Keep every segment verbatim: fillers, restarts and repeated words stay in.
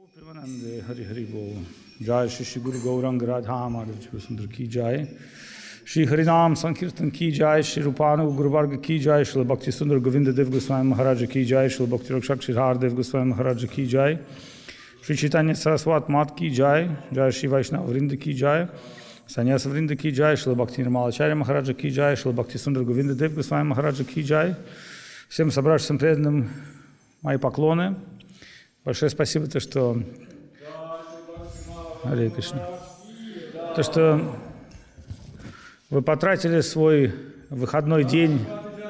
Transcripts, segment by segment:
प्रेमानंदे हरि हरि बोल। जय श्री श्री गुरु गौरंग राधा माधव जी सुंदर की जय। श्री हरिनाम संकीर्तन की जय। श्री रूपानु गुरुवर्ग की जय। श्री भक्ति सुंदर गोविंद देव गोस्वामी महाराज की जय। श्री भक्ति रक्षक श्रीधर देव गोस्वामी महाराज की जय। श्री चैतन्य सरस्वत मात की जय। जय श्री वैष्णव वृंद की जय। संन्यास वृंद की जय। श्री भक्ति निर्मलाचार्य महाराज की जय। श्री भक्ति सुंदर गोविंद देव गोस्वामी महाराज की जय. Всем собравшимся преданным мои поклоны. Большое спасибо, то, что... Харе Кришна. То, что вы потратили свой выходной день...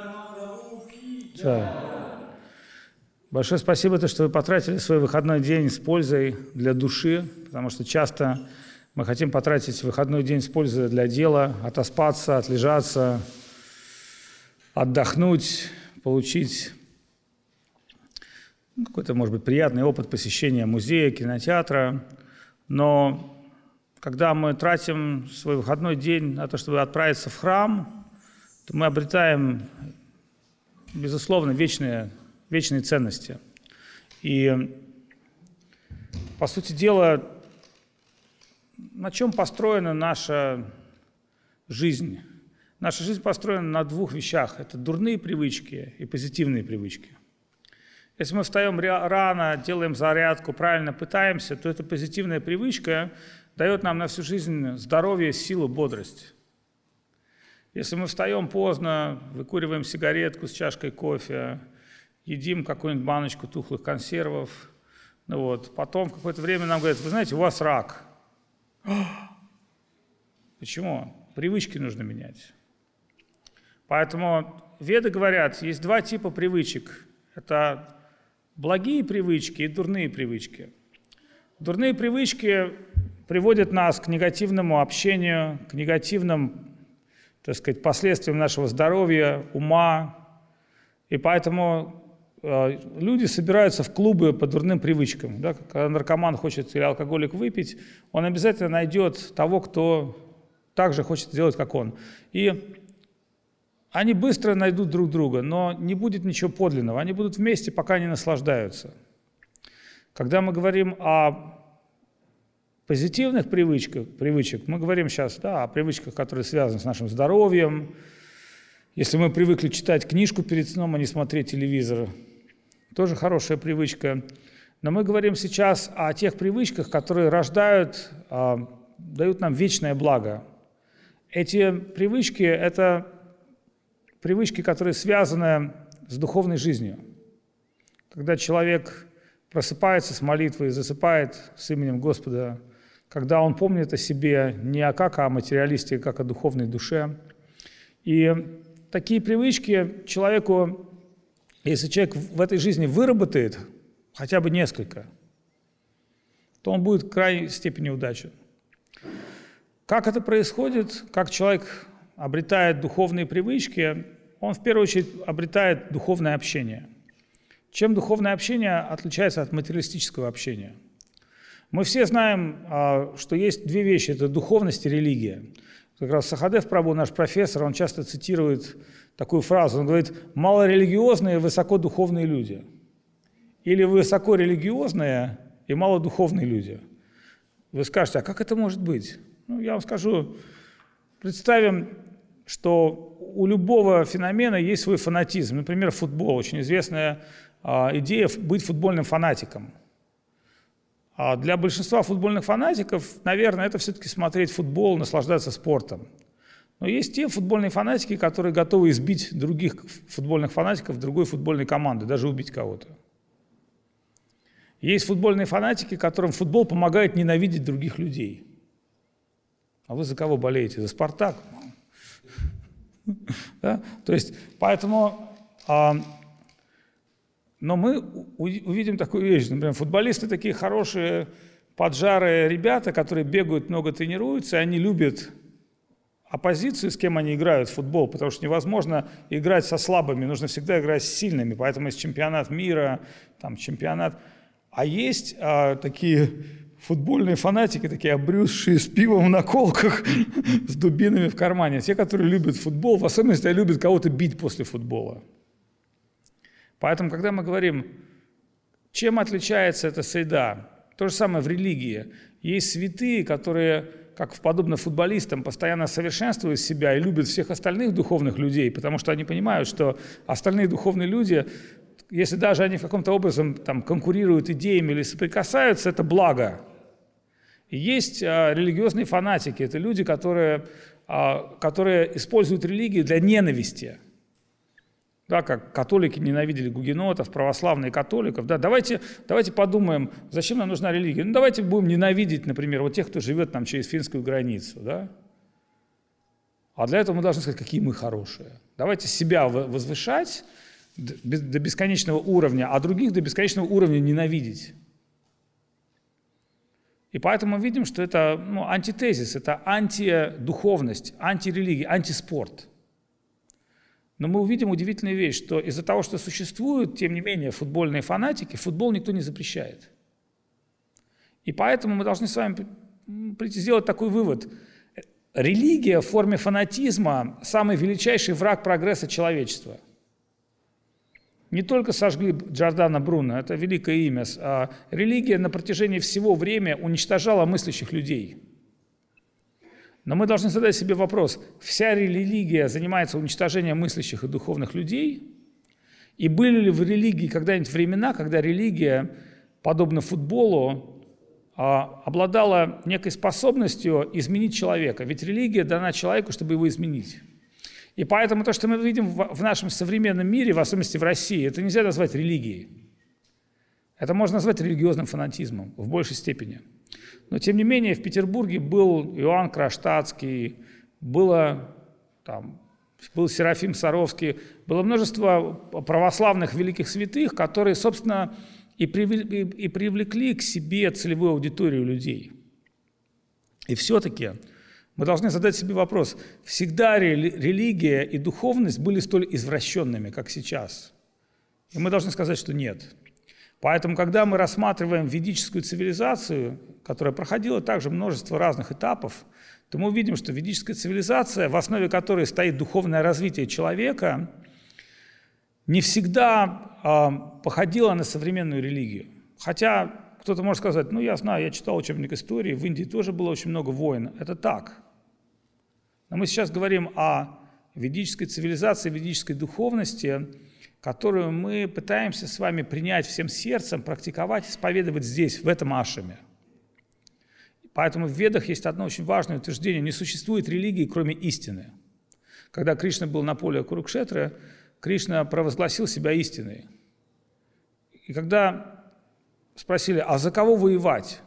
Большое спасибо, то, что вы потратили свой выходной день с пользой для души, потому что часто мы хотим потратить выходной день с пользой для дела, отоспаться, отлежаться, отдохнуть, получить какой-то, может быть, приятный опыт посещения музея, кинотеатра. Но когда мы тратим свой выходной день на то, чтобы отправиться в храм, то мы обретаем, безусловно, вечные, вечные ценности. И, по сути дела, на чем построена наша жизнь? Наша жизнь построена на двух вещах. Это дурные привычки и позитивные привычки. Если мы встаем рано, делаем зарядку, правильно питаемся, то эта позитивная привычка дает нам на всю жизнь здоровье, силу, бодрость. Если мы встаем поздно, выкуриваем сигаретку с чашкой кофе, едим какую-нибудь баночку тухлых консервов, ну вот, потом в какое-то время нам говорят: вы знаете, у вас рак. Почему? Привычки нужно менять. Поэтому веды говорят, есть два типа привычек. Это благие привычки и дурные привычки. Дурные привычки приводят нас к негативному общению, к негативным, так сказать, последствиям нашего здоровья, ума. И поэтому э, люди собираются в клубы по дурным привычкам. Да? Когда наркоман хочет или алкоголик выпить, он обязательно найдет того, кто также хочет сделать, как он. И они быстро найдут друг друга, но не будет ничего подлинного. Они будут вместе, пока они наслаждаются. Когда мы говорим о позитивных привычках, привычек, мы говорим сейчас да, о привычках, которые связаны с нашим здоровьем. Если мы привыкли читать книжку перед сном, а не смотреть телевизор, тоже хорошая привычка. Но мы говорим сейчас о тех привычках, которые рождают, дают нам вечное благо. Эти привычки – это привычки, которые связаны с духовной жизнью. Когда человек просыпается с молитвой, засыпает с именем Господа, когда он помнит о себе не о как о материалисте, а как о духовной душе. И такие привычки человеку, если человек в этой жизни выработает хотя бы несколько, то он будет в крайней степени удачен. Как это происходит, как человек обретает духовные привычки, он в первую очередь обретает духовное общение. Чем духовное общение отличается от материалистического общения? Мы все знаем, что есть две вещи – это духовность и религия. Как раз Сахадев Прабху, наш профессор, он часто цитирует такую фразу, он говорит: малорелигиозные, высокодуховные люди. Или высокорелигиозные и малодуховные люди. Вы скажете, а как это может быть? Ну, я вам скажу, представим, что у любого феномена есть свой фанатизм. Например, футбол. Очень известная а, идея быть футбольным фанатиком. А для большинства футбольных фанатиков, наверное, это все-таки смотреть футбол, наслаждаться спортом. Но есть те футбольные фанатики, которые готовы избить других футбольных фанатиков другой футбольной команды, даже убить кого-то. Есть футбольные фанатики, которым футбол помогает ненавидеть других людей. А вы за кого болеете? За «Спартак»? Да? То есть, поэтому, а, но мы увидим такую вещь, например, футболисты такие хорошие, поджарые ребята, которые бегают, много тренируются, и они любят оппозицию, с кем они играют в футбол, потому что невозможно играть со слабыми, нужно всегда играть с сильными, поэтому есть чемпионат мира, там чемпионат. А есть а, такие футбольные фанатики, такие обрюзшие, с пивом в наколках, с дубинами в кармане. Те, которые любят футбол, в особенности любят кого-то бить после футбола. Поэтому, когда мы говорим, чем отличается эта среда, То же самое в религии. Есть святые, которые, как подобно футболистам, постоянно совершенствуют себя и любят всех остальных духовных людей, потому что они понимают, что остальные духовные люди, если даже они в каком-то образом там, конкурируют идеями или соприкасаются, это благо. И есть а, религиозные фанатики, это люди, которые, а, которые используют религию для ненависти. Да, как католики ненавидели гугенотов, православные католиков. Да, давайте, давайте подумаем, зачем нам нужна религия. Ну, давайте будем ненавидеть, например, вот тех, кто живет там через финскую границу. Да? А для этого мы должны сказать, какие мы хорошие. Давайте себя возвышать до бесконечного уровня, а других до бесконечного уровня ненавидеть. И поэтому мы видим, что это ну, антитезис, это антидуховность, антирелигия, антиспорт. Но мы увидим удивительную вещь, что из-за того, что существуют, тем не менее, футбольные фанатики, футбол никто не запрещает. И поэтому мы должны с вами прийти сделать такой вывод. Религия в форме фанатизма – самый величайший враг прогресса человечества. Не только сожгли Джордано Бруно, это великое имя, а религия на протяжении всего времени уничтожала мыслящих людей. Но мы должны задать себе вопрос, вся религия занимается уничтожением мыслящих и духовных людей? И были ли в религии когда-нибудь времена, когда религия, подобно футболу, обладала некой способностью изменить человека? Ведь религия дана человеку, чтобы его изменить. И поэтому то, что мы видим в нашем современном мире, в особенности в России, это нельзя назвать религией. Это можно назвать религиозным фанатизмом в большей степени. Но, тем не менее, в Петербурге был Иоанн Кронштадтский, было, там, был Серафим Саровский, было множество православных великих святых, которые, собственно, и привлекли, и привлекли к себе целевую аудиторию людей. И все-таки мы должны задать себе вопрос, всегда религия и духовность были столь извращенными, как сейчас? И мы должны сказать, что нет. Поэтому, когда мы рассматриваем ведическую цивилизацию, которая проходила также множество разных этапов, то мы увидим, что ведическая цивилизация, в основе которой стоит духовное развитие человека, не всегда э, походила на современную религию. Хотя кто-то может сказать, ну я знаю, я читал учебник истории, в Индии тоже было очень много войн. Это так. Но мы сейчас говорим о ведической цивилизации, ведической духовности, которую мы пытаемся с вами принять всем сердцем, практиковать, исповедовать здесь, в этом ашраме. Поэтому в Ведах есть одно очень важное утверждение. Не существует религии, кроме истины. Когда Кришна был на поле Курукшетры, Кришна провозгласил себя истиной. И когда спросили, а за кого воевать?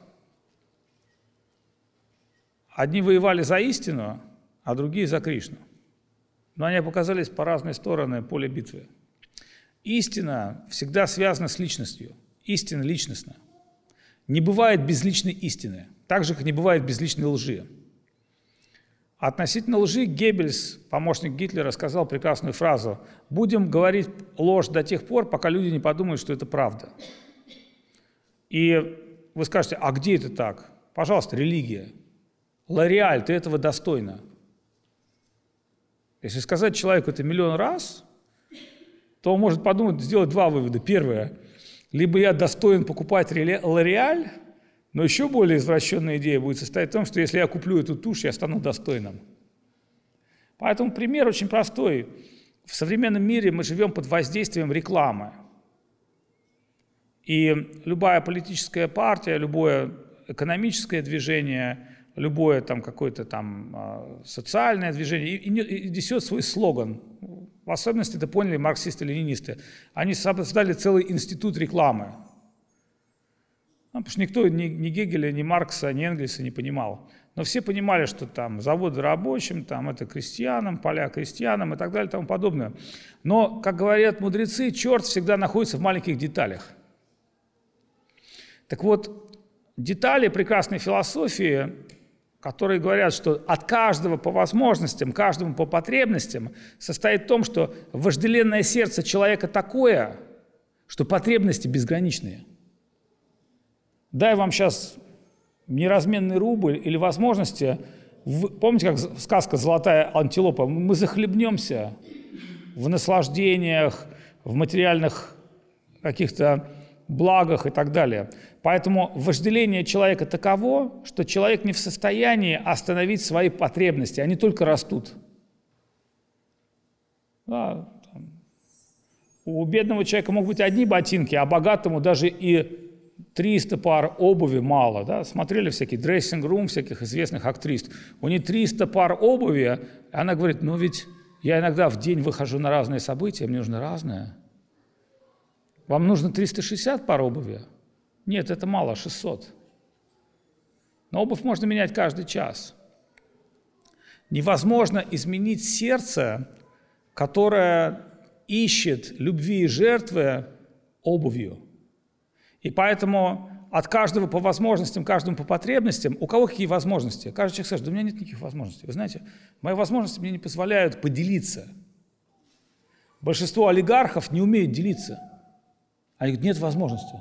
Одни воевали за истину, а другие за Кришну. Но они показались по разные стороны поля битвы. Истина всегда связана с личностью. Истина личностна. Не бывает безличной истины, так же, как не бывает безличной лжи. Относительно лжи Геббельс, помощник Гитлера, сказал прекрасную фразу: «Будем говорить ложь до тех пор, пока люди не подумают, что это правда». И вы скажете, а где это так? Пожалуйста, религия. Лореаль, ты этого достойна. Если сказать человеку это миллион раз, то он может подумать, сделать два вывода. Первое. Либо я достоин покупать Лореаль, но еще более извращенная идея будет состоять в том, что если я куплю эту тушь, я стану достойным. Поэтому пример очень простой. В современном мире мы живем под воздействием рекламы. И любая политическая партия, любое экономическое движение, любое там какое-то там социальное движение и, и, и несет свой слоган. В особенности это поняли марксисты-ленинисты. Они создали целый институт рекламы. Ну, потому что никто ни, ни Гегеля, ни Маркса, ни Энгельса не понимал. Но все понимали, что там заводы рабочим, там это крестьянам, поля крестьянам и так далее и тому подобное. Но, как говорят мудрецы, черт всегда находится в маленьких деталях. Так вот, детали прекрасной философии, которые говорят, что от каждого по возможностям, каждому по потребностям, состоит в том, что вожделенное сердце человека такое, что потребности безграничные. Дай вам сейчас неразменный рубль или возможности, помните, как сказка «Золотая антилопа», мы захлебнемся в наслаждениях, в материальных каких-то благах и так далее. Поэтому вожделение человека таково, что человек не в состоянии остановить свои потребности, они только растут. Да, там. У бедного человека могут быть одни ботинки, а богатому даже и триста пар обуви мало. Да? Смотрели всякие дрессинг-рум всяких известных актрис. У них триста пар обуви, и она говорит, ну ведь я иногда в день выхожу на разные события, мне нужно разное. Вам нужно триста шестьдесят пар обуви? Нет, это мало, шестьсот. Но обувь можно менять каждый час. Невозможно изменить сердце, которое ищет любви и жертвы обувью. И поэтому от каждого по возможностям, каждому по потребностям, у кого какие возможности? Каждый человек скажет, да у меня нет никаких возможностей. Вы знаете, мои возможности мне не позволяют поделиться. Большинство олигархов не умеют делиться. Они говорят, нет возможности.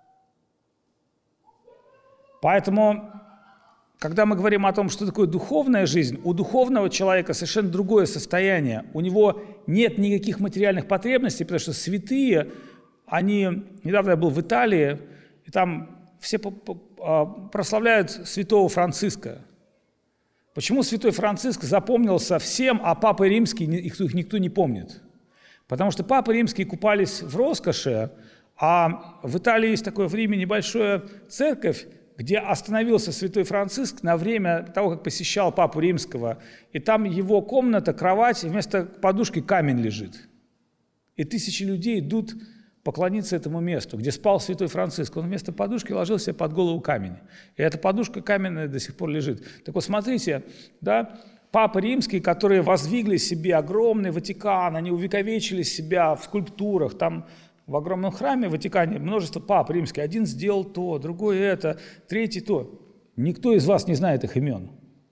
Поэтому, когда мы говорим о том, что такое духовная жизнь, у духовного человека совершенно другое состояние. У него нет никаких материальных потребностей, потому что святые, они... Недавно я был в Италии, и там все прославляют святого Франциска. Почему святой Франциск запомнился всем, а Папа Римский их никто не помнит? Потому что Папы Римские купались в роскоши, а в Италии есть такое в Риме небольшая церковь, где остановился святой Франциск на время того, как посещал Папу Римского. И там его комната, кровать, и вместо подушки камень лежит. И тысячи людей идут поклониться этому месту, где спал святой Франциск. Он вместо подушки ложил себе под голову камень. И эта подушка каменная до сих пор лежит. Так вот, смотрите, да, Папы Римские, которые воздвигли себе огромный Ватикан, они увековечили себя в скульптурах, там в огромном храме в Ватикане множество пап римских. Один сделал то, другой это, третий то. Никто из вас не знает их имен.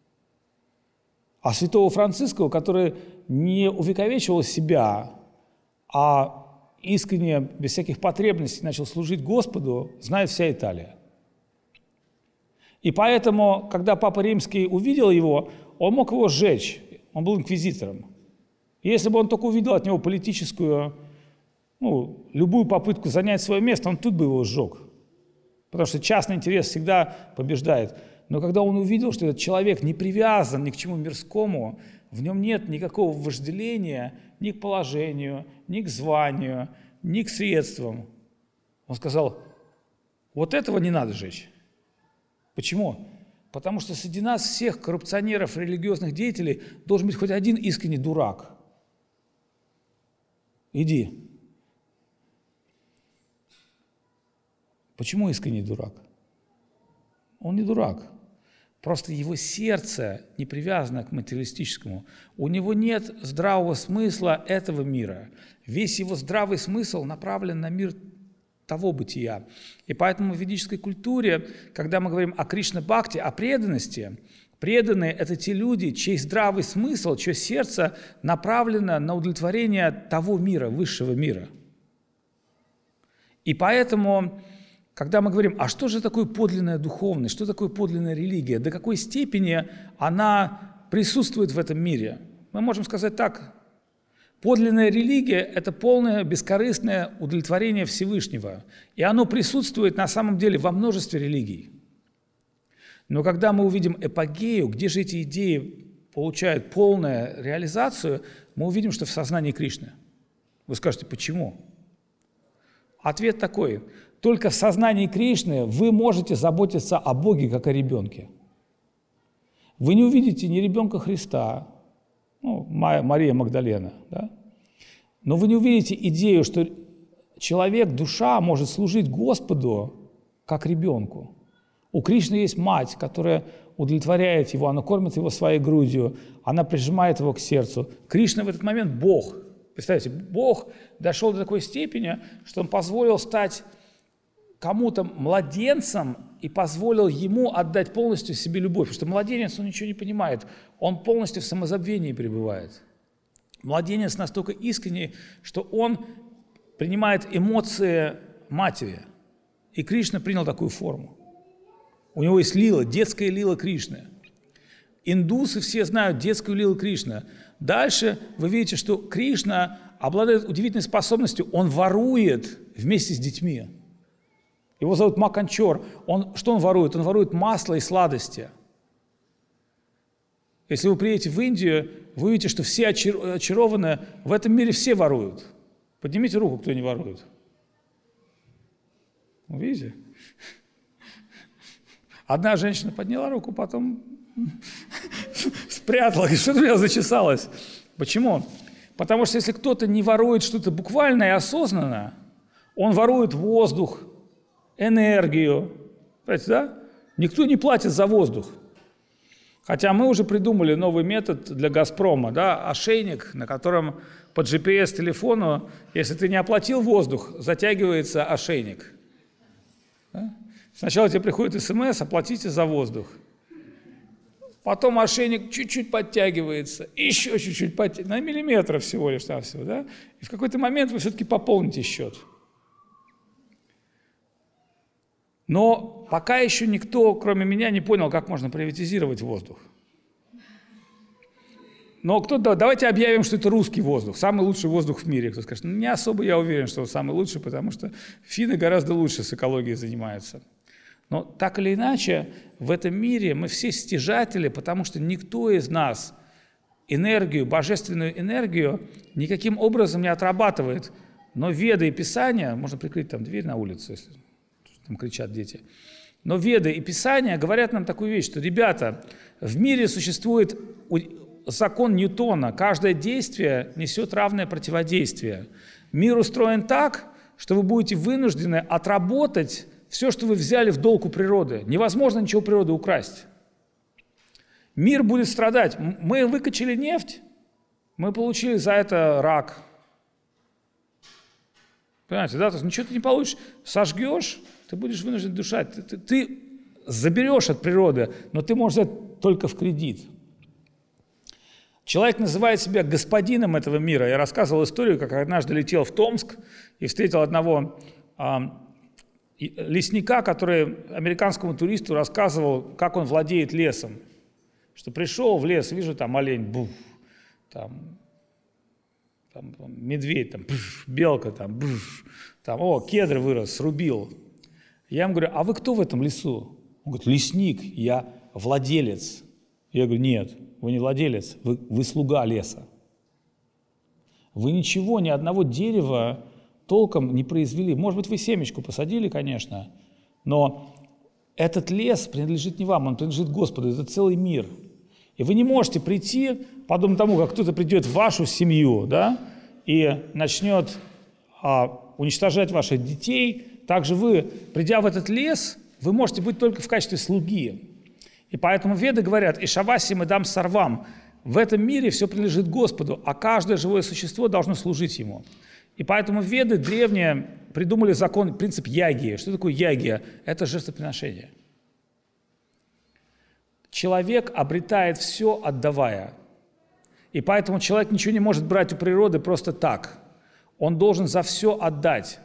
А святого Франциска, который не увековечивал себя, а искренне, без всяких потребностей начал служить Господу, знает вся Италия. И поэтому, когда Папа Римский увидел его, он мог его сжечь. Он был инквизитором. И если бы он только увидел от него политическую, ну, любую попытку занять свое место, он тут бы его сжег. Потому что частный интерес всегда побеждает. Но когда он увидел, что этот человек не привязан ни к чему мирскому, в нем нет никакого вожделения ни к положению, ни к званию, ни к средствам, он сказал, вот этого не надо жечь. Почему? Потому что среди нас всех коррупционеров, религиозных деятелей должен быть хоть один искренний дурак. Иди. Почему искренний дурак? Он не дурак. Просто его сердце не привязано к материалистическому. У него нет здравого смысла этого мира. Весь его здравый смысл направлен на мир того бытия. И поэтому в ведической культуре, когда мы говорим о Кришна-бхакти, о преданности, преданные – это те люди, чей здравый смысл, чье сердце направлено на удовлетворение того мира, высшего мира. И поэтому... Когда мы говорим, а что же такое подлинная духовность, что такое подлинная религия, до какой степени она присутствует в этом мире? Мы можем сказать так, подлинная религия – это полное бескорыстное удовлетворение Всевышнего, и оно присутствует на самом деле во множестве религий. Но когда мы увидим эпогею, где же эти идеи получают полную реализацию, мы увидим, что в сознании Кришны. Вы скажете, почему? Ответ такой – только в сознании Кришны вы можете заботиться о Боге, как о ребенке. Вы не увидите ни ребенка Христа, ну, Мария Магдалена, да? Но вы не увидите идею, что человек, душа может служить Господу как ребенку. У Кришны есть мать, которая удовлетворяет его, она кормит его своей грудью, она прижимает его к сердцу. Кришна в этот момент Бог. Представьте, Бог дошел до такой степени, что он позволил стать кому-то младенцем и позволил ему отдать полностью себе любовь. Потому что младенец, он ничего не понимает, он полностью в самозабвении пребывает. Младенец настолько искренний, что он принимает эмоции матери. И Кришна принял такую форму. У него есть лила, детская лила Кришны. Индусы все знают детскую лилу Кришны. Дальше вы видите, что Кришна обладает удивительной способностью, он ворует вместе с детьми. Его зовут Маканчор. Он, что он ворует? Он ворует масло и сладости. Если вы приедете в Индию, вы увидите, что все очарованы, в этом мире все воруют. Поднимите руку, кто не ворует. Видите? Одна женщина подняла руку, потом спрятала, и что-то у меня зачесалось. Почему? Потому что если кто-то не ворует что-то буквально и осознанно, он ворует воздух, энергию. Понимаете, да? Никто не платит за воздух. Хотя мы уже придумали новый метод для «Газпрома», да, ошейник, на котором по джи пи эс-телефону, если ты не оплатил воздух, затягивается ошейник. Да? Сначала тебе приходит смс, оплатите за воздух. Потом ошейник чуть-чуть подтягивается, еще чуть-чуть подтягивается, на миллиметр всего лишь навсего, да? И в какой-то момент вы все-таки пополните счет. Но пока еще никто, кроме меня, не понял, как можно приватизировать воздух. Но кто, давайте объявим, что это русский воздух, самый лучший воздух в мире. Кто скажет, ну, не особо я уверен, что он самый лучший, потому что финны гораздо лучше с экологией занимаются. Но так или иначе, в этом мире мы все стяжатели, потому что никто из нас энергию, божественную энергию никаким образом не отрабатывает. Но Веды и Писания, можно прикрыть там дверь на улицу, если там кричат дети, но Веды и Писания говорят нам такую вещь, что, ребята, в мире существует закон Ньютона, каждое действие несет равное противодействие. Мир устроен так, что вы будете вынуждены отработать все, что вы взяли в долг у природы. Невозможно ничего у природы украсть. Мир будет страдать. Мы выкачали нефть, мы получили за это рак. Понимаете, да? То есть ничего ты не получишь. Сожгешь, ты будешь вынужден дышать. Ты, ты, ты заберешь от природы, но ты можешь взять только в кредит. Человек называет себя господином этого мира. Я рассказывал историю, как однажды летел в Томск и встретил одного а, лесника, который американскому туристу рассказывал, как он владеет лесом. Что пришел в лес, вижу, там олень, буф, там, там, там медведь, там, буф, белка, там, буф, там, о, кедр вырос, срубил. Я ему говорю, а вы кто в этом лесу? Он говорит, лесник, я владелец. Я говорю, нет, вы не владелец, вы, вы слуга леса. Вы ничего, ни одного дерева толком не произвели. Может быть, вы семечку посадили, конечно, но этот лес принадлежит не вам, он принадлежит Господу, это целый мир. И вы не можете прийти, подобно тому, как кто-то придет в вашу семью, да, и начнет а, уничтожать ваших детей. Также вы, придя в этот лес, вы можете быть только в качестве слуги. И поэтому Веды говорят, «Ишавасим и дам сарвам». В этом мире все принадлежит Господу, а каждое живое существо должно служить Ему. И поэтому Веды древние придумали закон, принцип ягии. Что такое ягия? Это жертвоприношение. Человек обретает все, отдавая. И поэтому человек ничего не может брать у природы просто так. Он должен за все отдать.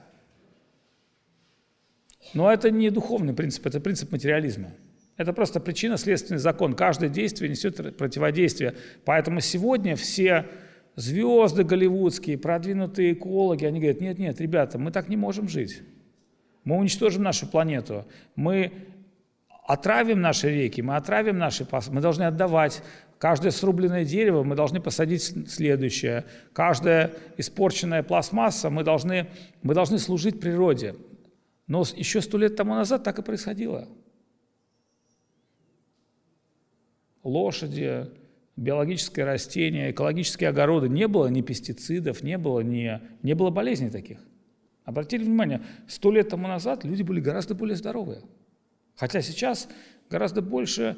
Но это не духовный принцип, это принцип материализма. Это просто причинно-следственный закон. Каждое действие несет противодействие. Поэтому сегодня все звезды голливудские, продвинутые экологи, они говорят, нет-нет, ребята, мы так не можем жить. Мы уничтожим нашу планету. Мы отравим наши реки, мы отравим наши пасы. Мы должны отдавать. Каждое срубленное дерево мы должны посадить следующее. Каждая испорченная пластмасса мы должны, мы должны служить природе. Но еще сто лет тому назад так и происходило. Лошади, биологическое растение, экологические огороды. Не было ни пестицидов, не было, ни, не было болезней таких. Обратили внимание, сто лет тому назад люди были гораздо более здоровые. Хотя сейчас гораздо больше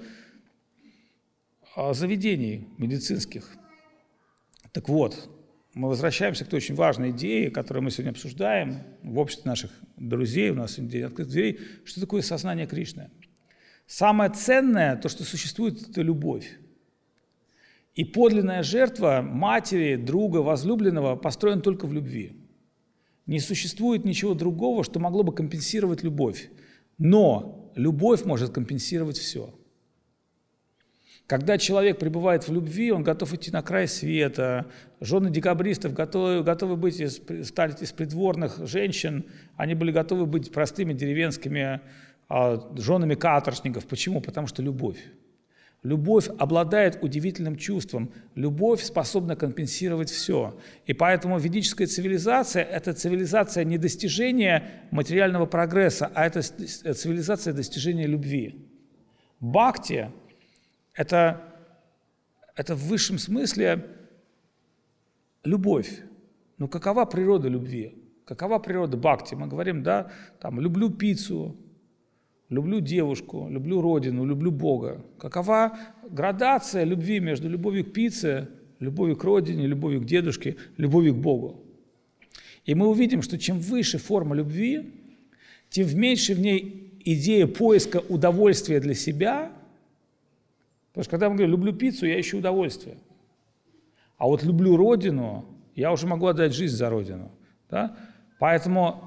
заведений медицинских. Так вот, мы возвращаемся к той очень важной идее, которую мы сегодня обсуждаем в обществе наших друзей. У нас сегодня день открытых дверей. Что такое сознание Кришны? Самое ценное, то, что существует, это любовь. И подлинная жертва матери, друга, возлюбленного построена только в любви. Не существует ничего другого, что могло бы компенсировать любовь. Но любовь может компенсировать все. Когда человек пребывает в любви, он готов идти на край света. Жены декабристов готовы, готовы быть из, стать из придворных женщин, они были готовы быть простыми деревенскими а, женами каторжников. Почему? Потому что любовь. Любовь обладает удивительным чувством. Любовь способна компенсировать все. И поэтому ведическая цивилизация – это цивилизация не достижения материального прогресса, а это цивилизация достижения любви. Бхакти – это, это в высшем смысле любовь. Но какова природа любви? Какова природа бхакти? Мы говорим, да, там, люблю пиццу, люблю девушку, люблю родину, люблю Бога. Какова градация любви между любовью к пицце, любовью к родине, любовью к дедушке, любовью к Богу? И мы увидим, что чем выше форма любви, тем меньше в ней идея поиска удовольствия для себя. Потому что когда мы говорим «люблю пиццу», я ищу удовольствие. А вот «люблю родину», я уже могу отдать жизнь за родину. Да? Поэтому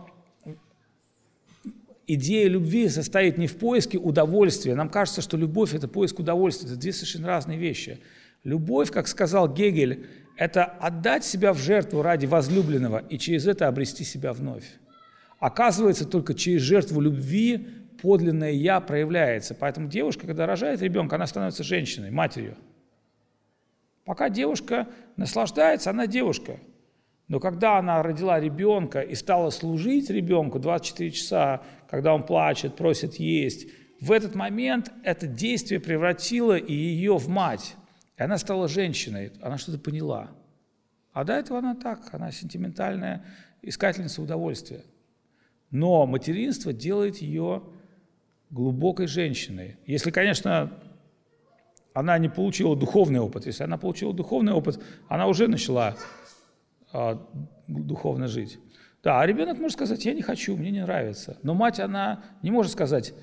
идея любви состоит не в поиске удовольствия. Нам кажется, что любовь – это поиск удовольствия. Это две совершенно разные вещи. Любовь, как сказал Гегель, это отдать себя в жертву ради возлюбленного и через это обрести себя вновь. Оказывается, только через жертву любви подлинное «я» проявляется. Поэтому девушка, когда рожает ребенка, она становится женщиной, матерью. Пока девушка наслаждается, она девушка. Но когда она родила ребенка и стала служить ребенку двадцать четыре часа, когда он плачет, просит есть, в этот момент это действие превратило и ее в мать. И она стала женщиной, она что-то поняла. А до этого она так, она сентиментальная искательница удовольствия. Но материнство делает ее глубокой женщиной. Если, конечно, она не получила духовный опыт. Если она получила духовный опыт, она уже начала а, духовно жить. Да, а ребенок может сказать: я не хочу, мне не нравится. Но мать, она не может сказать,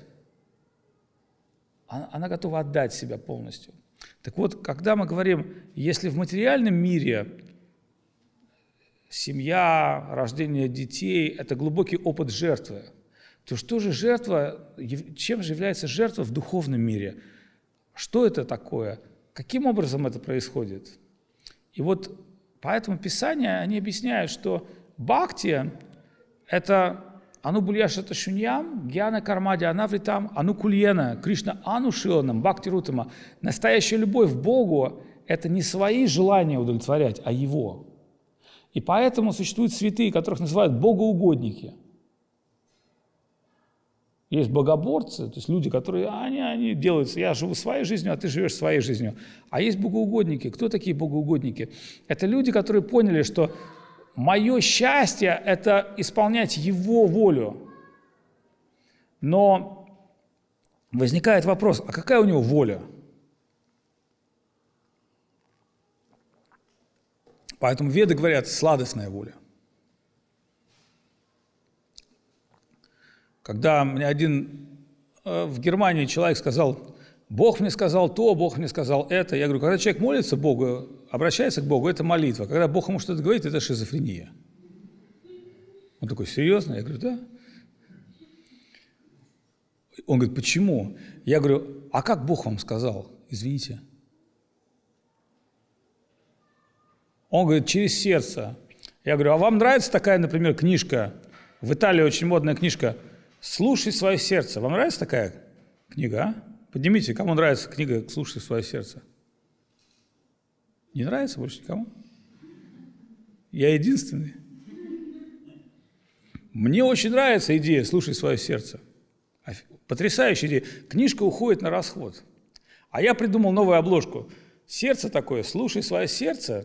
она, она готова отдать себя полностью. Так вот, когда мы говорим, если в материальном мире семья, рождение детей – это глубокий опыт жертвы, то что же жертва, чем же является жертва в духовном мире? Что это такое? Каким образом это происходит? И вот поэтому Писания, они объясняют, что бхакти – это ану бульяшата шуньям, гьяна кармади анавритам, ану кульена, Кришна ану шиланам, бхакти рутама. Настоящая любовь к Богу – это не свои желания удовлетворять, а Его. И поэтому существуют святые, которых называют богоугодники. Есть богоборцы, то есть люди, которые, они, они делаются, я живу своей жизнью, а ты живешь своей жизнью. А есть богоугодники. Кто такие богоугодники? Это люди, которые поняли, что мое счастье – это исполнять Его волю. Но возникает вопрос, а какая у него воля? Поэтому веды говорят «сладостная воля». Когда мне один э, в Германии человек сказал: Бог мне сказал то, Бог мне сказал это. Я говорю, когда человек молится Богу, обращается к Богу, это молитва. Когда Бог ему что-то говорит, это шизофрения. Он такой: серьезно? Я говорю, да. Он говорит: почему? Я говорю, а как Бог вам сказал? Извините. Он говорит: через сердце. Я говорю, а вам нравится такая, например, книжка? В Италии очень модная книжка «Слушай свое сердце». Вам нравится такая книга, а? Поднимите, кому нравится книга «Слушай свое сердце». Не нравится больше никому? Я единственный. Мне очень нравится идея «Слушай свое сердце». Потрясающая идея. Книжка уходит на расход. А я придумал новую обложку. Сердце такое, слушай свое сердце,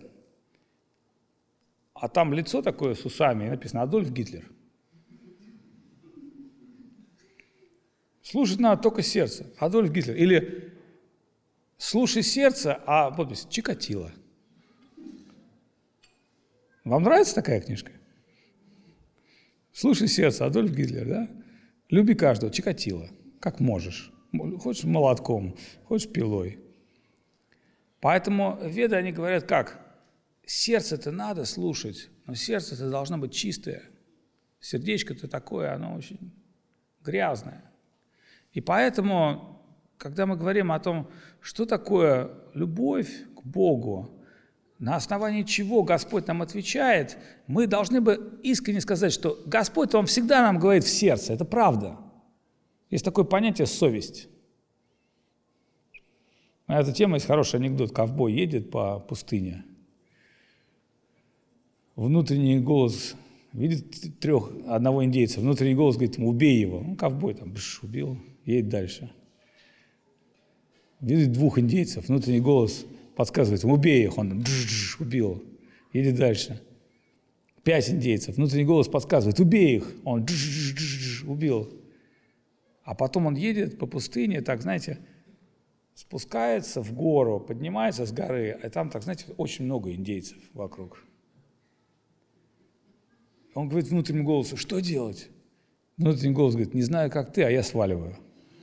а там лицо такое с усами, и написано «Адольф Гитлер». Слушать надо только сердце. Адольф Гитлер. Или слушай сердце, а подпись Чикатило. Вам нравится такая книжка? Слушай сердце, Адольф Гитлер, да? Люби каждого, Чикатило, как можешь. Хочешь молотком, хочешь пилой. Поэтому веды, они говорят как? Сердце-то надо слушать, но сердце-то должно быть чистое. Сердечко-то такое, оно очень грязное. И поэтому когда мы говорим о том, что такое любовь к Богу, на основании чего Господь нам отвечает, мы должны бы искренне сказать, что Господь, Он всегда нам говорит в сердце, это правда. Есть такое понятие «совесть». На эту тему есть хороший анекдот. Ковбой едет по пустыне. Внутренний голос видит трех, одного индейца. Внутренний голос говорит ему: убей его. Ну, ковбой там бш, убил, едет дальше. Видит двух индейцев. Внутренний голос подсказывает ему: убей их. Он бш, убил, едет дальше. Пять индейцев. Внутренний голос подсказывает: убей их. Он бш, убил. А потом он едет по пустыне, так, знаете, спускается в гору, поднимается с горы, а там, так, знаете, очень много индейцев вокруг. Он говорит внутреннему голосу: что делать? Внутренний голос говорит: не знаю, как ты, а я сваливаю.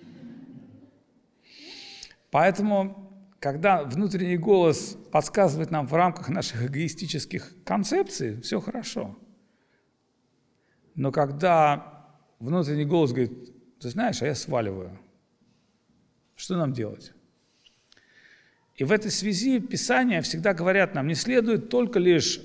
Поэтому, когда внутренний голос подсказывает нам в рамках наших эгоистических концепций, все хорошо. Но когда внутренний голос говорит: ты знаешь, а я сваливаю, что нам делать? И в этой связи Писания всегда говорят нам: не следует только лишь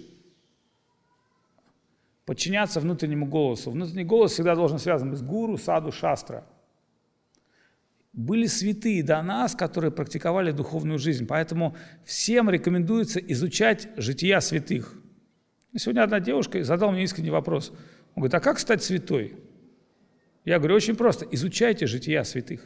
подчиняться внутреннему голосу. Внутренний голос всегда должен связан быть с гуру, саду, шастра. Были святые до нас, которые практиковали духовную жизнь, поэтому всем рекомендуется изучать жития святых. Сегодня одна девушка задала мне искренний вопрос. Он говорит: а как стать святой? Я говорю: очень просто, изучайте жития святых.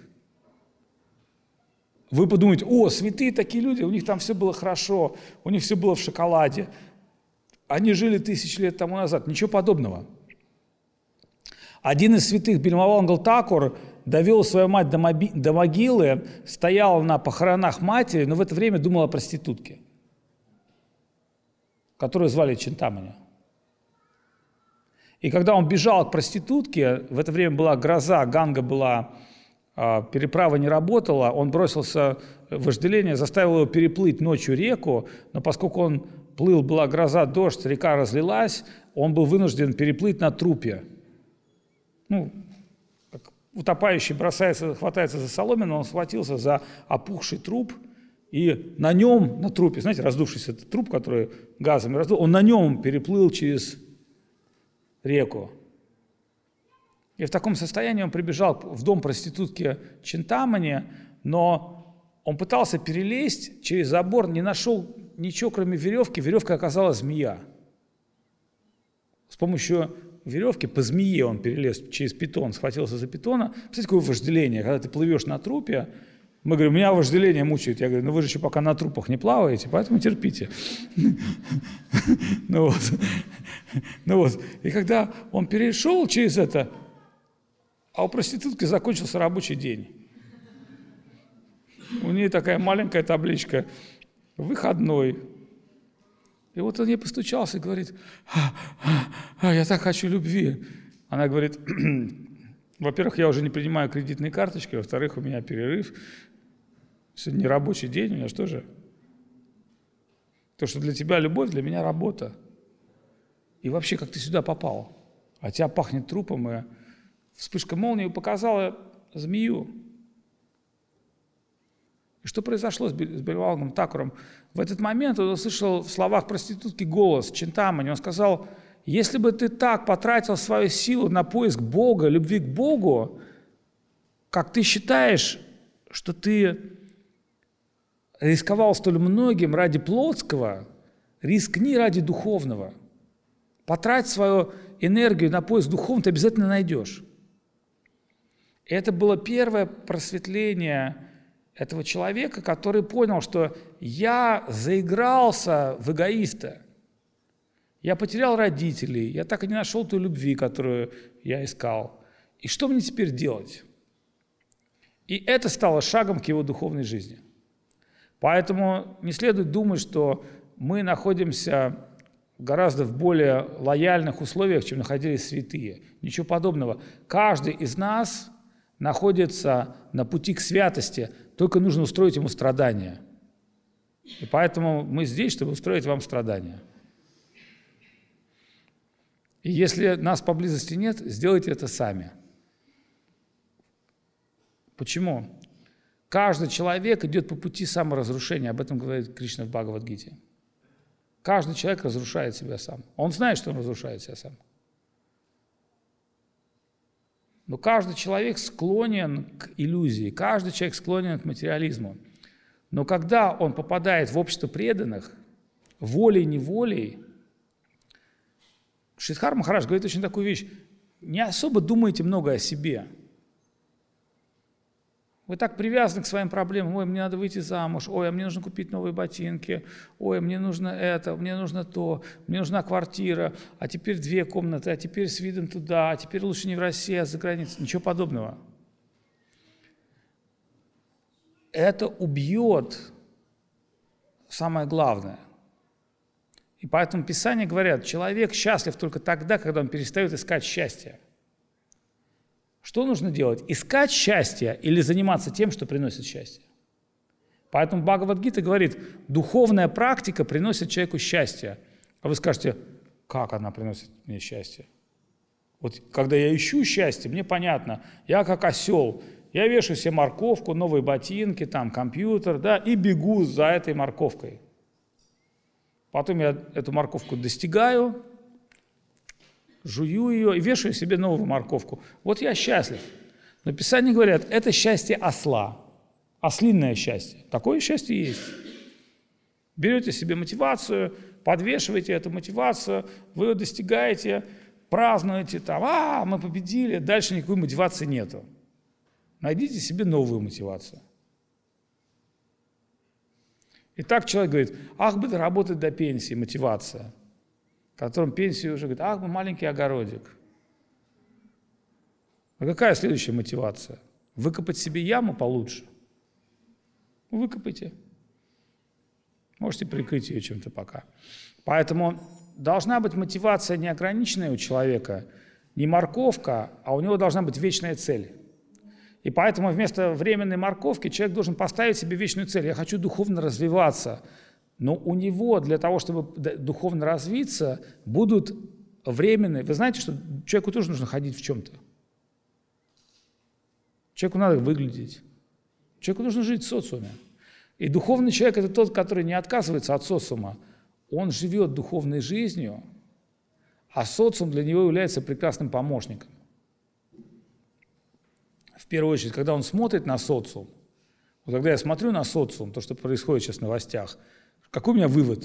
Вы подумаете: о, святые такие люди, у них там все было хорошо, у них все было в шоколаде. Они жили тысячи лет тому назад. Ничего подобного. Один из святых, Бильмавангал Такур, довел свою мать до, моби... до могилы, стоял на похоронах матери, но в это время думал о проститутке, которую звали Чинтамани. И когда он бежал к проститутке, в это время была гроза, Ганга была, переправа не работала, он бросился в вожделение, заставил его переплыть ночью реку, но поскольку он плыл, была гроза, дождь, река разлилась, он был вынужден переплыть на трупе. Ну, как утопающий бросается, хватается за соломину, он схватился за опухший труп, и на нем, на трупе, знаете, раздувшийся этот труп, который газами раздул, он на нем переплыл через реку. И в таком состоянии он прибежал в дом проститутки Чинтамани, но он пытался перелезть через забор, не нашел ничего, кроме веревки. Веревка оказалась змея. С помощью веревки по змее он перелез через питон, схватился за питона. Представляете, какое вожделение, когда ты плывешь на трупе. Мы говорим: меня вожделение мучает. Я говорю: ну вы же еще пока на трупах не плаваете, поэтому терпите. Ну вот. Ну вот. И когда он перешел через это, а у проститутки закончился рабочий день. У нее такая маленькая табличка: выходной. И вот он ей постучался и говорит: а, а, а, я так хочу любви. Она говорит: во-первых, я уже не принимаю кредитные карточки, во-вторых, у меня перерыв. Сегодня не рабочий день, у меня что же? То, что для тебя любовь, для меня работа. И вообще, как ты сюда попал? А тебя пахнет трупом, и вспышка молнии показала змею. И что произошло с Бильмавангом Такуром? В этот момент он услышал в словах проститутки голос Чинтамани. Он сказал: если бы ты так потратил свою силу на поиск Бога, любви к Богу, как ты считаешь, что ты рисковал столь многим ради плотского, рискни ради духовного. Потрать свою энергию на поиск духовного, ты обязательно найдешь. И это было первое просветление этого человека, который понял, что я заигрался в эгоиста. Я потерял родителей, я так и не нашел той любви, которую я искал. И что мне теперь делать? И это стало шагом к его духовной жизни. Поэтому не следует думать, что мы находимся гораздо в более лояльных условиях, чем находились святые. Ничего подобного. Каждый из нас находится на пути к святости, только нужно устроить ему страдания. И поэтому мы здесь, чтобы устроить вам страдания. И если нас поблизости нет, сделайте это сами. Почему? Каждый человек идет по пути саморазрушения. Об этом говорит Кришна в Бхагавад-гите. Каждый человек разрушает себя сам. Он знает, что он разрушает себя сам. Но каждый человек склонен к иллюзии, каждый человек склонен к материализму. Но когда он попадает в общество преданных, волей-неволей, Шридхар Махарадж говорит очень такую вещь: не особо думайте много о себе. Вы так привязаны к своим проблемам. Ой, мне надо выйти замуж, ой, а мне нужно купить новые ботинки, ой, мне нужно это, мне нужно то, мне нужна квартира, а теперь две комнаты, а теперь с видом туда, а теперь лучше не в России, а за границей. Ничего подобного. Это убьет самое главное. И поэтому Писания говорят, человек счастлив только тогда, когда он перестает искать счастье. Что нужно делать? Искать счастье или заниматься тем, что приносит счастье? Поэтому Бхагавад-гита говорит, духовная практика приносит человеку счастье. А вы скажете, как она приносит мне счастье? Вот когда я ищу счастье, мне понятно, я как осел, я вешаю себе морковку, новые ботинки, там, компьютер, да, и бегу за этой морковкой. Потом я эту морковку достигаю, жую ее и вешаю себе новую морковку. Вот я счастлив. Но Писания говорят, это счастье осла, ослинное счастье. Такое счастье есть. Берете себе мотивацию, подвешиваете эту мотивацию, вы ее достигаете, празднуете, там, а, мы победили, дальше никакой мотивации нету. Найдите себе новую мотивацию. И так человек говорит, ах бы работать до пенсии, мотивация. В котором пенсию уже говорит, ах бы маленький огородик. А какая следующая мотивация? Выкопать себе яму получше? Выкопайте. Можете прикрыть ее чем-то пока. Поэтому должна быть мотивация неограниченная у человека, не морковка, а у него должна быть вечная цель. И поэтому вместо временной морковки человек должен поставить себе вечную цель. Я хочу духовно развиваться. Но у него для того, чтобы духовно развиться, будут временные. Вы знаете, что человеку тоже нужно ходить в чем-то. Человеку надо выглядеть. Человеку нужно жить в социуме. И духовный человек – это тот, который не отказывается от социума. Он живет духовной жизнью, а социум для него является прекрасным помощником. В первую очередь, когда он смотрит на социум, вот когда я смотрю на социум, то, что происходит сейчас в новостях, какой у меня вывод?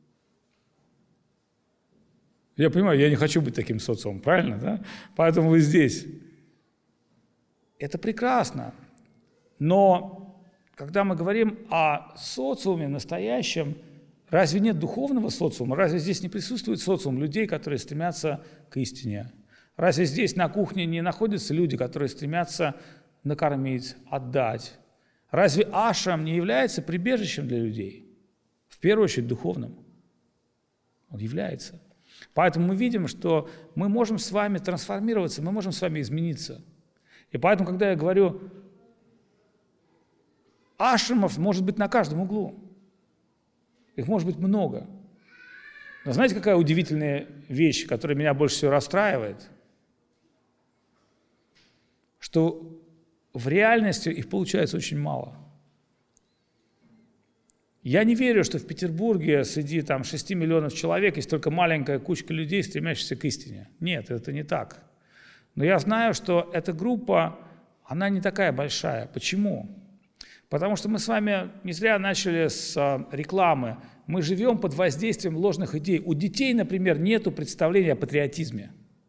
Я понимаю, я не хочу быть таким социумом, правильно, да? Поэтому вы здесь. Это прекрасно. Но когда мы говорим о социуме настоящем, разве нет духовного социума? Разве здесь не присутствует социум людей, которые стремятся к истине? Разве здесь на кухне не находятся люди, которые стремятся накормить, отдать? Разве ашрам не является прибежищем для людей? В первую очередь духовным. Он является. Поэтому мы видим, что мы можем с вами трансформироваться, мы можем с вами измениться. И поэтому, когда я говорю, ашрамов может быть на каждом углу. Их может быть много. Но знаете, какая удивительная вещь, которая меня больше всего расстраивает? Что в реальности их получается очень мало. Я не верю, что в Петербурге среди там, шести миллионов человек есть только маленькая кучка людей, стремящихся к истине. Нет, это не так. Но я знаю, что эта группа, она не такая большая. Почему? Потому что мы с вами не зря начали с рекламы. Мы живем под воздействием ложных идей. У детей, например, нет представления о патриотизме.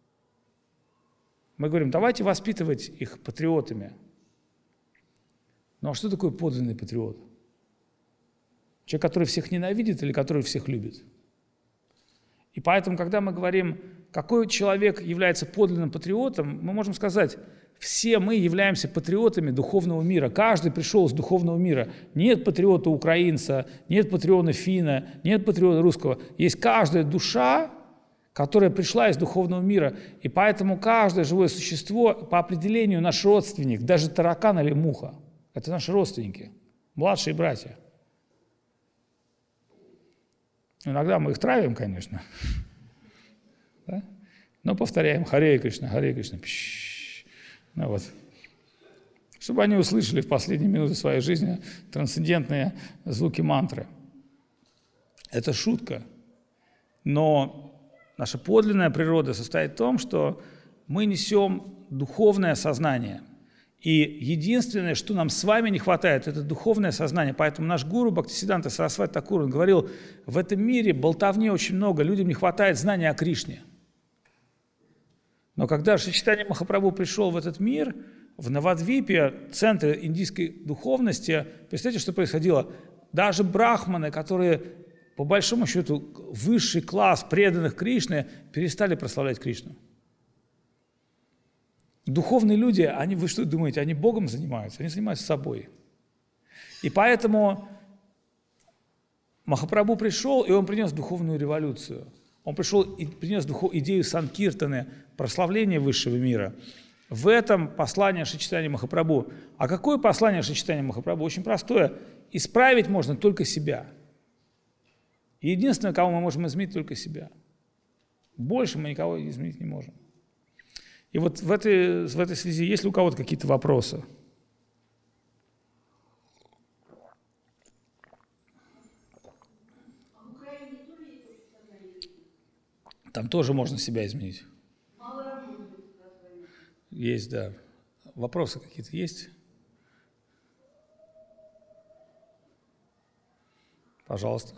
Мы говорим, давайте воспитывать их патриотами. Ну а что такое подлинный патриот? Человек, который всех ненавидит или который всех любит? И поэтому, когда мы говорим, какой человек является подлинным патриотом, мы можем сказать, все мы являемся патриотами духовного мира. Каждый пришел из духовного мира. Нет патриота украинца, нет патриота финна, нет патриота русского. Есть каждая душа, которая пришла из духовного мира. И поэтому каждое живое существо по определению наш родственник, даже таракан или муха. Это наши родственники, младшие братья. Иногда мы их травим, конечно, да? Но повторяем Харе Кришна, Харе Кришна. Ну, вот. чтобы они услышали в последние минуты своей жизни трансцендентные звуки мантры. Это шутка. Но наша подлинная природа состоит в том, что мы несем духовное сознание. И единственное, что нам с вами не хватает, это духовное сознание. Поэтому наш гуру Бхактисиддханта Сарасвати Такур, он говорил, в этом мире болтовни очень много, людям не хватает знания о Кришне. Но когда Шри Чайтанья Махапрабху пришел в этот мир, в Навадвипе, центре индийской духовности, представьте, что происходило? Даже брахманы, которые, по большому счету, высший класс преданных Кришне, перестали прославлять Кришну. Духовные люди, они, вы что думаете, они Богом занимаются? Они занимаются собой. И поэтому Махапрабху пришел, и он принес духовную революцию. Он пришел и принес духов... идею санкиртаны, прославления высшего мира. В этом послание Шри Чайтаньи Махапрабху. А какое послание Шри Чайтаньи Махапрабху? Очень простое. Исправить можно только себя. И единственное, кого мы можем изменить, только себя. Больше мы никого изменить не можем. И вот в этой, в этой связи, есть ли у кого-то какие-то вопросы? Там тоже можно себя изменить. Есть, да. Вопросы какие-то есть? Пожалуйста.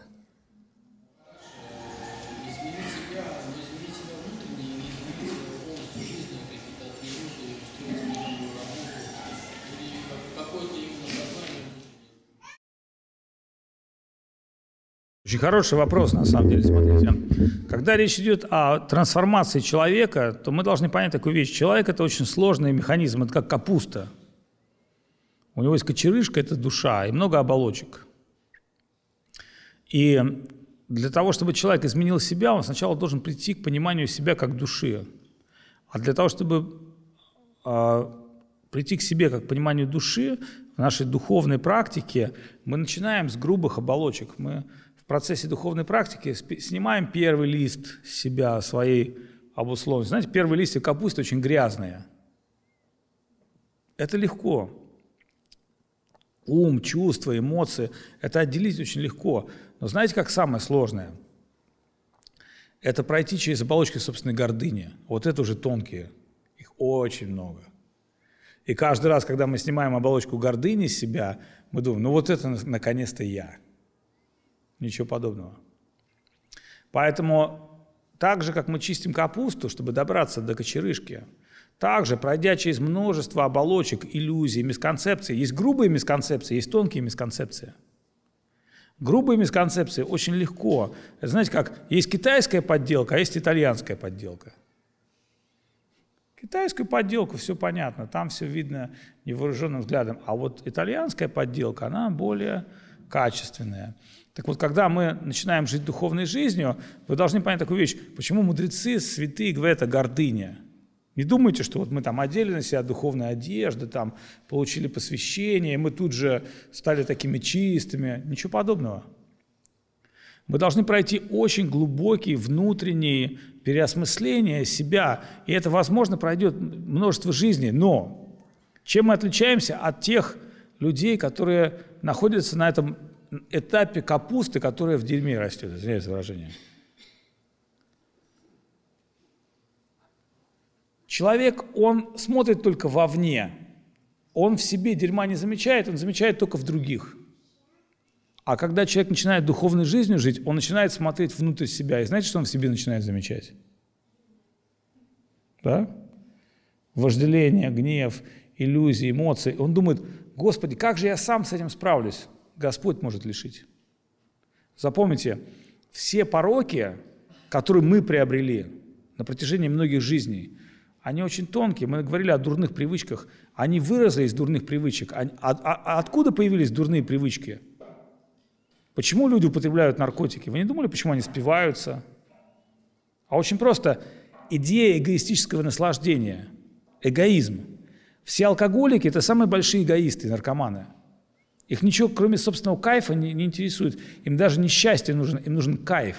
Очень хороший вопрос, на самом деле, смотрите. Когда речь идет о трансформации человека, то мы должны понять такую вещь. Человек – это очень сложный механизм, это как капуста. У него есть кочерышка – это душа, и много оболочек. И для того, чтобы человек изменил себя, он сначала должен прийти к пониманию себя как души. А для того, чтобы э, прийти к себе как к пониманию души, в нашей духовной практике мы начинаем с грубых оболочек. Мы в процессе духовной практики снимаем первый лист себя, своей обусловленности. Знаете, первые листья капусты очень грязные. Это легко. Ум, чувства, эмоции – это отделить очень легко. Но знаете, как самое сложное? Это пройти через оболочки собственной гордыни. Вот это уже тонкие. Их очень много. И каждый раз, когда мы снимаем оболочку гордыни с себя, мы думаем, ну вот это наконец-то я. Ничего подобного. Поэтому так же, как мы чистим капусту, чтобы добраться до кочерышки, также, пройдя через множество оболочек, иллюзий, мисконцепций, есть грубые мисконцепции, есть тонкие мисконцепции. Грубые мисконцепции очень легко. Это, знаете, как есть китайская подделка, а есть итальянская подделка. Китайскую подделку все понятно, там все видно невооруженным взглядом. А вот итальянская подделка, она более качественная. Так вот, когда мы начинаем жить духовной жизнью, вы должны понять такую вещь. Почему мудрецы, святые говорят о гордыне? Не думайте, что вот мы там одели на себя духовные одежды, там получили посвящение, и мы тут же стали такими чистыми. Ничего подобного. Мы должны пройти очень глубокие внутренние переосмысления себя, и это, возможно, пройдет множество жизней. Но чем мы отличаемся от тех людей, которые находятся на этом этапе капусты, которая в дерьме растет, извиняюсь за выражение. Человек, он смотрит только вовне, он в себе дерьма не замечает, он замечает только в других. А когда человек начинает духовной жизнью жить, он начинает смотреть внутрь себя. И знаете, что он в себе начинает замечать? Да? Вожделение, гнев, иллюзии, эмоции. Он думает, Господи, как же я сам с этим справлюсь? Господь может лишить. Запомните, все пороки, которые мы приобрели на протяжении многих жизней, они очень тонкие. Мы говорили о дурных привычках. Они выросли из дурных привычек. А, а, а откуда появились дурные привычки? Почему люди употребляют наркотики? Вы не думали, почему они спиваются? А очень просто. Идея эгоистического наслаждения. Эгоизм. Все алкоголики – это самые большие эгоисты, наркоманы. Их ничего, кроме собственного кайфа, не, не интересует. Им даже не счастье нужно, им нужен кайф.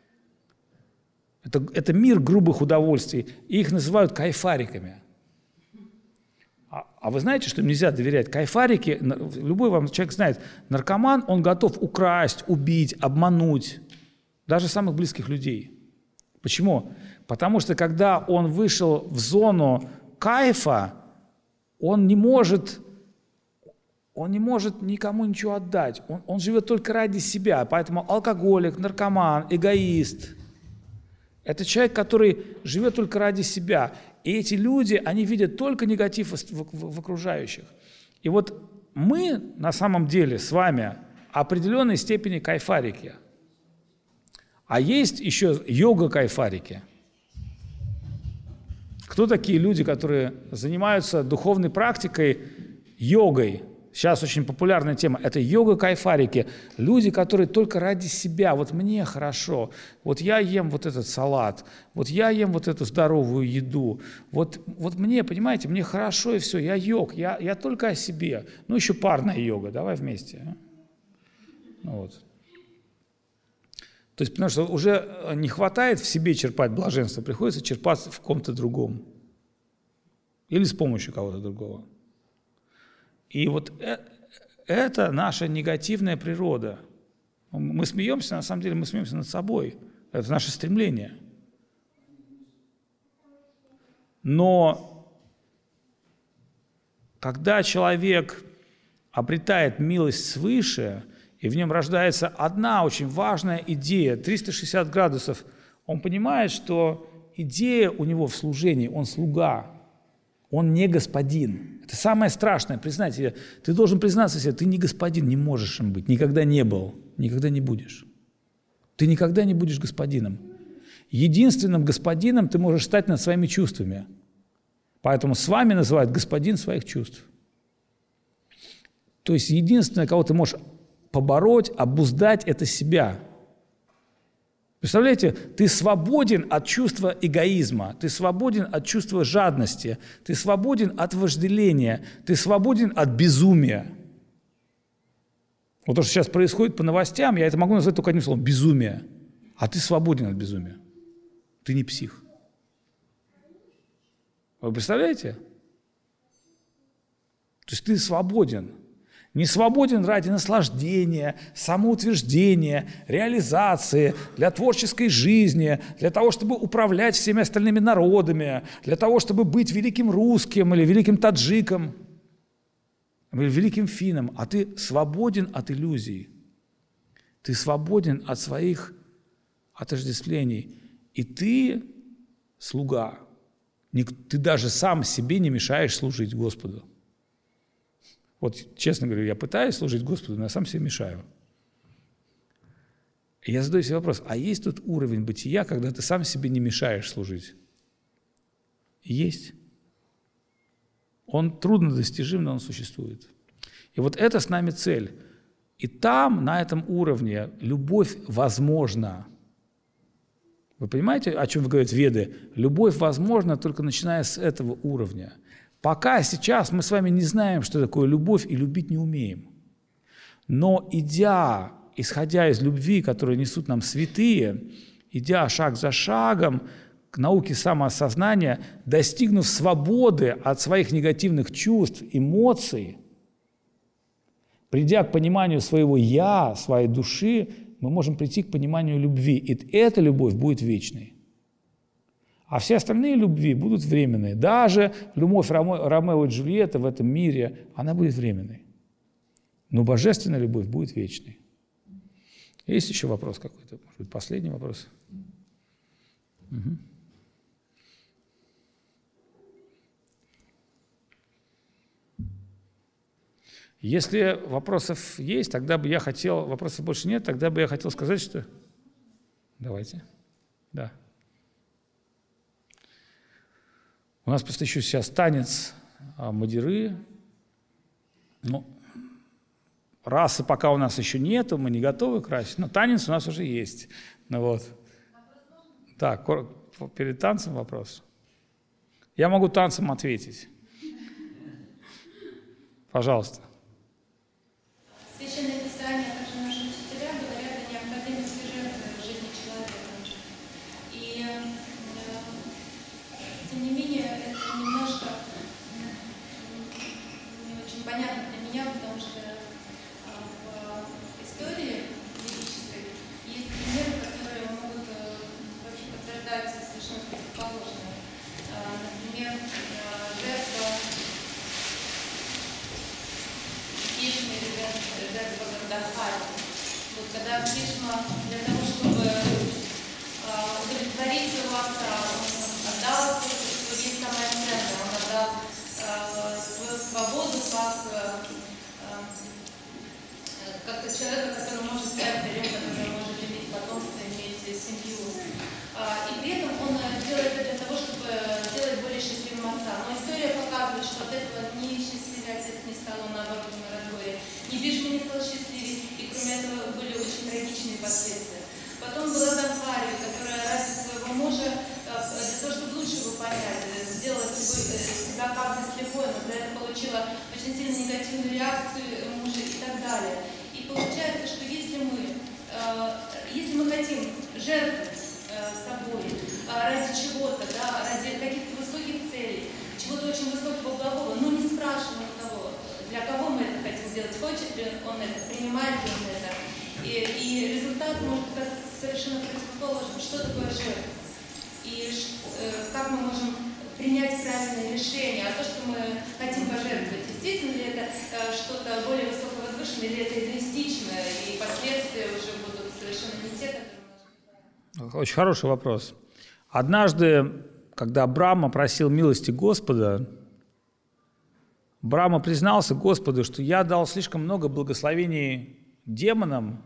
Это, это мир грубых удовольствий. И их называют кайфариками. А, А вы знаете, что им нельзя доверять? Кайфарики, любой вам человек знает, наркоман, он готов украсть, убить, обмануть даже самых близких людей. Почему? Потому что когда он вышел в зону кайфа, он не может, он не может никому ничего отдать. Он, он живет только ради себя. Поэтому алкоголик, наркоман, эгоист – это человек, который живет только ради себя. И эти люди, они видят только негатив в, в, в окружающих. И вот мы на самом деле с вами в определенной степени кайфарики. А есть еще йога-кайфарики. Кто такие люди, которые занимаются духовной практикой, йогой? Сейчас очень популярная тема. Это йога-кайфарики. Люди, которые только ради себя. Вот мне хорошо. Вот я ем вот этот салат. Вот я ем вот эту здоровую еду. Вот, вот мне, понимаете, мне хорошо и все. Я йог. Я, я только о себе. Ну, еще парная йога. Давай вместе. Ну, вот. То есть, потому что уже не хватает в себе черпать блаженство. Приходится черпать в ком-то другом. Или с помощью кого-то другого. И вот это наша негативная природа. Мы смеемся, на самом деле мы смеемся над собой. Это наше стремление. Но когда человек обретает милость свыше, и в нем рождается одна очень важная идея, триста шестьдесят градусов, он понимает, что идея у него в служении, он слуга. Он не господин. Это самое страшное. Признать себе. Ты должен признаться себе, ты не господин, не можешь им быть. Никогда не был, никогда не будешь. Ты никогда не будешь господином. Единственным господином ты можешь стать над своими чувствами. Поэтому с вами называют господин своих чувств. То есть единственное, кого ты можешь побороть, обуздать, это себя. Представляете, ты свободен от чувства эгоизма, ты свободен от чувства жадности, ты свободен от вожделения, ты свободен от безумия. Вот то, что сейчас происходит по новостям, я это могу назвать только одним словом – безумие. А ты свободен от безумия. Ты не псих. Вы представляете? То есть ты свободен. Не свободен ради наслаждения, самоутверждения, реализации, для творческой жизни, для того, чтобы управлять всеми остальными народами, для того, чтобы быть великим русским или великим таджиком, или великим финном. А ты свободен от иллюзий. Ты свободен от своих отождествлений. И ты слуга. Ты даже сам себе не мешаешь служить Господу. Вот, честно говорю, я пытаюсь служить Господу, но я сам себе мешаю. И я задаю себе вопрос, а есть тут уровень бытия, когда ты сам себе не мешаешь служить? Есть. Он труднодостижим, но он существует. И вот это с нами цель. И там, на этом уровне, любовь возможна. Вы понимаете, о чем говорят Веды? Любовь возможна только начиная с этого уровня. Пока сейчас мы с вами не знаем, что такое любовь, и любить не умеем. Но идя, исходя из любви, которую несут нам святые, идя шаг за шагом к науке самоосознания, достигнув свободы от своих негативных чувств, эмоций, придя к пониманию своего «я», своей души, мы можем прийти к пониманию любви. И эта любовь будет вечной. А все остальные любви будут временные. Даже любовь Ромео и Джульетты в этом мире, она будет временной. Но божественная любовь будет вечной. Есть еще вопрос какой-то? Может быть, последний вопрос? Угу. Если вопросов есть, тогда бы я хотел... Вопросов больше нет, тогда бы я хотел сказать, что... Давайте. Да. У нас просто еще сейчас танец мадиры. Ну, расы пока у нас еще нету, мы не готовы красить, но танец у нас уже есть. Ну, вот. Так, перед танцем вопрос. Я могу танцем ответить. Пожалуйста. Священное Писание, а также наши учителя говорят о необходимости жертвы в жизни человека. И э, тем не менее, это немножко Дамхари. Вот когда Кришна для того, чтобы э, удовлетворить своего отца, он отдал что есть самое ценное, он отдал э, свою свободу как, э, э, как человека, который может стать царем, который может иметь потомство, иметь семью. А, и при этом он делает это для того, чтобы сделать более счастливым отца. Но история показывает, что от этого ни счастливый отец не стал, он наоборот умер от горя, ни Бишма не стал счастливее, и кроме этого были очень трагичные последствия. Потом была Дамхари, которая ради своего мужа, для того, чтобы лучше его понять, сделала себя как бы слепой, но за это получила очень сильно негативную реакцию мужа и так далее. И получается, что если мы, если мы хотим жертвовать собой ради чего-то, да, ради каких-то высоких целей, чего-то очень высокого, благого, но не спрашиваем у того, для кого мы это хотим сделать, хочет ли он это, принимает ли он это. И, и результат может быть совершенно противоположным. Что такое жертва? И э, как мы можем принять правильное решение? А то, что мы хотим пожертвовать, действительно ли это э, что-то более высоковозвышенное, или это эгоистично, и последствия уже будут совершенно не те, которые мы ожидаем? Очень хороший вопрос. Однажды, когда Брахма просил милости Господа, Брахма признался Господу, что я дал слишком много благословений демонам,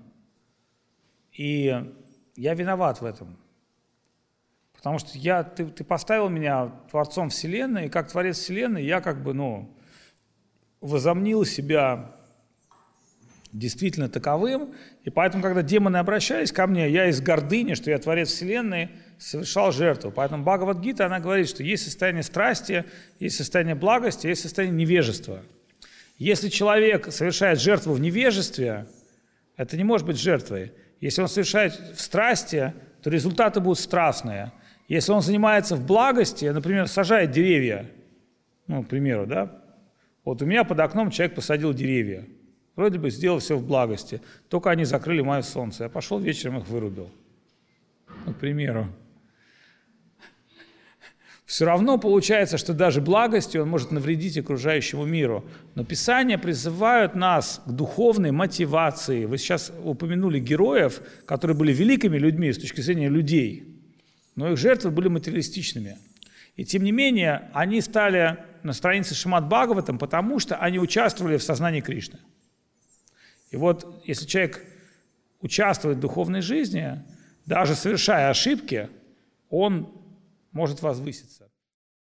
и я виноват в этом. Потому что я, ты, ты поставил меня Творцом Вселенной, и как Творец Вселенной я как бы, ну, возомнил себя действительно таковым, и поэтому, когда демоны обращались ко мне, я из гордыни, что я Творец Вселенной, совершал жертву. Поэтому Бхагавад-гита, она говорит, что есть состояние страсти, есть состояние благости, есть состояние невежества. Если человек совершает жертву в невежестве, это не может быть жертвой. Если он совершает в страсти, то результаты будут страстные. Если он занимается в благости, например, сажает деревья, ну, к примеру, да, вот у меня под окном человек посадил деревья, вроде бы сделал все в благости, только они закрыли мое солнце. Я пошел вечером их вырубил, ну, к примеру. Все равно получается, что даже благостью он может навредить окружающему миру. Но Писания призывают нас к духовной мотивации. Вы сейчас упомянули героев, которые были великими людьми с точки зрения людей, но их жертвы были материалистичными. И тем не менее, они стали на странице Шримад Бхагаватам, потому что они участвовали в сознании Кришны. И вот если человек участвует в духовной жизни, даже совершая ошибки, он может возвыситься.